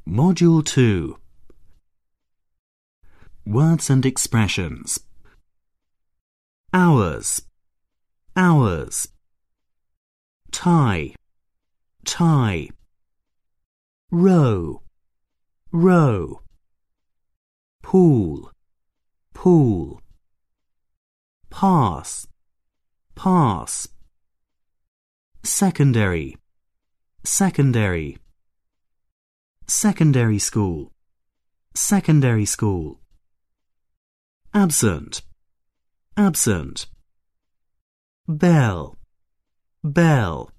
Module 2. Words and expressions. Hours, hours. Tie, tie. Row, row. Pool, pool. Pass, pass. Secondary, secondary. Secondary school, secondary school. Absent, absent. Bell, bell.